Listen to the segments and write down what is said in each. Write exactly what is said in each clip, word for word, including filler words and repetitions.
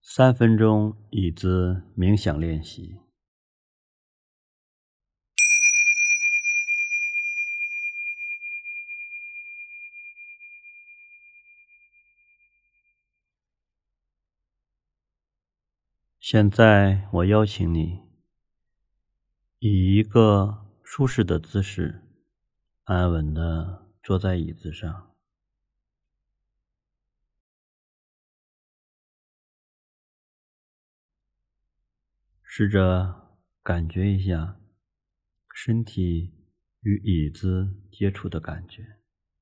三分钟椅子冥想练习。现在我邀请你，以一个舒适的姿势，安稳地坐在椅子上。试着感觉一下身体与椅子接触的感觉。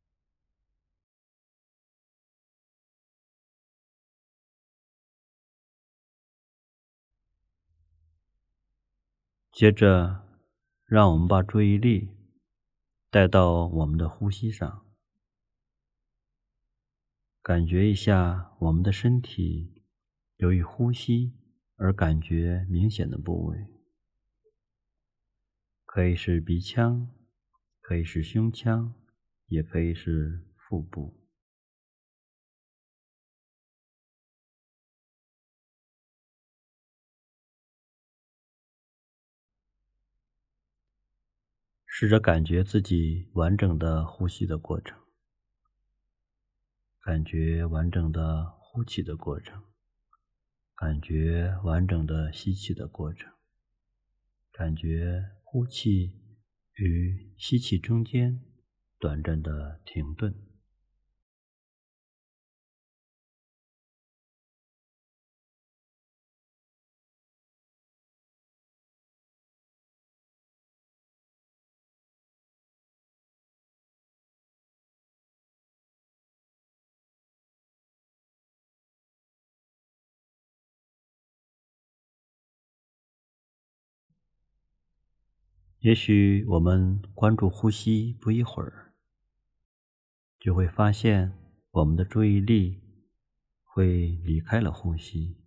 接着，让我们把注意力带到我们的呼吸上，感觉一下我们的身体由于呼吸而感觉明显的部位，可以是鼻腔，可以是胸腔，也可以是腹部。试着感觉自己完整的呼吸的过程，感觉完整的呼气的过程，感觉完整的吸气的过程，感觉呼气与吸气中间短暂的停顿。也许我们关注呼吸不一会儿，就会发现我们的注意力会离开了呼吸。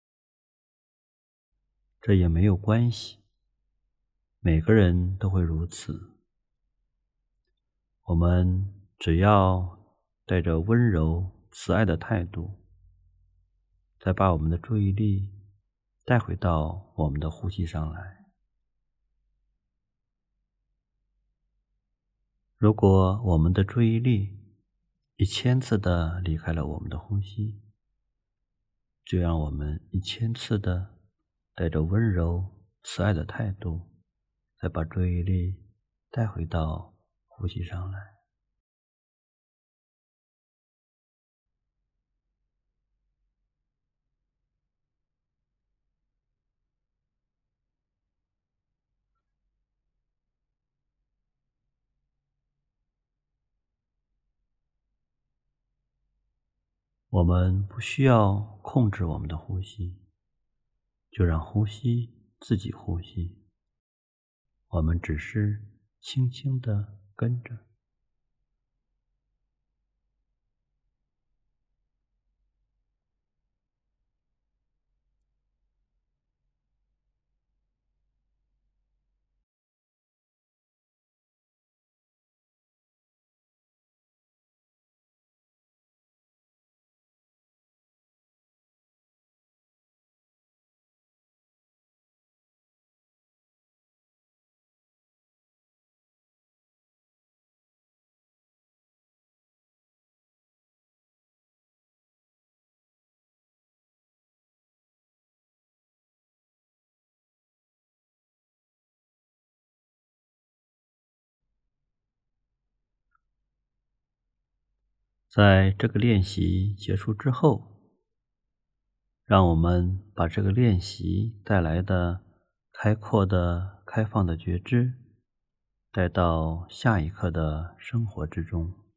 这也没有关系，每个人都会如此。我们只要带着温柔、慈爱的态度，再把我们的注意力带回到我们的呼吸上来。如果我们的注意力一千次的离开了我们的呼吸，就让我们一千次的带着温柔、慈爱的态度，再把注意力带回到呼吸上来。我们不需要控制我们的呼吸，就让呼吸自己呼吸，我们只是轻轻地跟着。在这个练习结束之后，让我们把这个练习带来的开阔的、开放的觉知带到下一刻的生活之中。